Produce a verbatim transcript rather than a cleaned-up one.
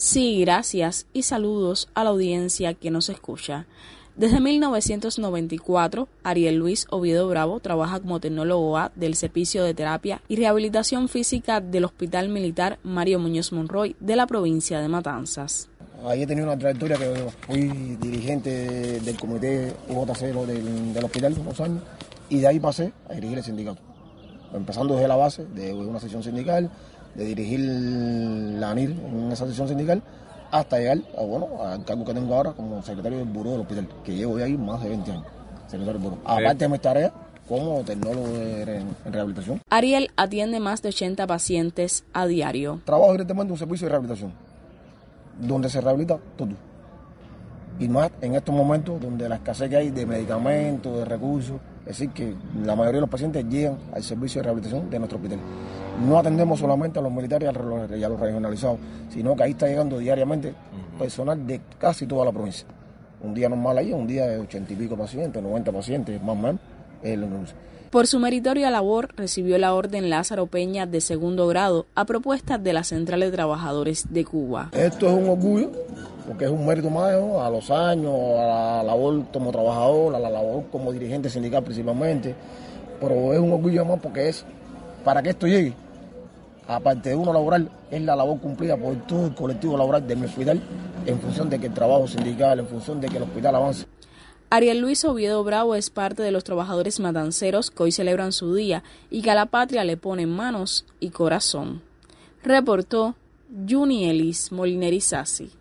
Sí, gracias y saludos a la audiencia que nos escucha. Desde mil novecientos noventa y cuatro, Ariel Luis Oviedo Bravo trabaja como tecnólogo A del Servicio de Terapia y Rehabilitación Física del Hospital Militar Mario Muñoz Monroy de la provincia de Matanzas. Ahí he tenido una trayectoria que fui dirigente del comité U J C del, del hospital unos años y de ahí pasé a dirigir el sindicato. Empezando desde la base de una sección sindical, de dirigir la A N I R en esa sección sindical, hasta llegar a, bueno, al cargo que tengo ahora como secretario del buró del hospital, que llevo ahí más de veinte años, secretario del buró. Aparte de mis tareas como tecnólogo en, en rehabilitación. Ariel atiende más de ochenta pacientes a diario. Trabajo directamente en un servicio de rehabilitación, donde se rehabilita todo. Y más en estos momentos donde la escasez que hay de medicamentos, de recursos, es decir, que la mayoría de los pacientes llegan al servicio de rehabilitación de nuestro hospital. No atendemos solamente a los militares y a los regionalizados, sino que ahí está llegando diariamente personal de casi toda la provincia. Un día normal ahí, un día de ochenta y pico pacientes, noventa pacientes, más o menos, es el anuncio. Por su meritoria labor, recibió la Orden Lázaro Peña de segundo grado a propuesta de la Central de Trabajadores de Cuba. Esto es un orgullo, porque es un mérito más, ¿no?, a los años, a la labor como trabajador, a la labor como dirigente sindical principalmente, pero es un orgullo más porque es, para que esto llegue, aparte de uno laboral, es la labor cumplida por todo el colectivo laboral del hospital, en función de que el trabajo sindical, en función de que el hospital avance. Ariel Luis Oviedo Bravo es parte de los trabajadores matanceros que hoy celebran su día y que a la patria le ponen manos y corazón. Reportó Juni Elis Molineri Sassi.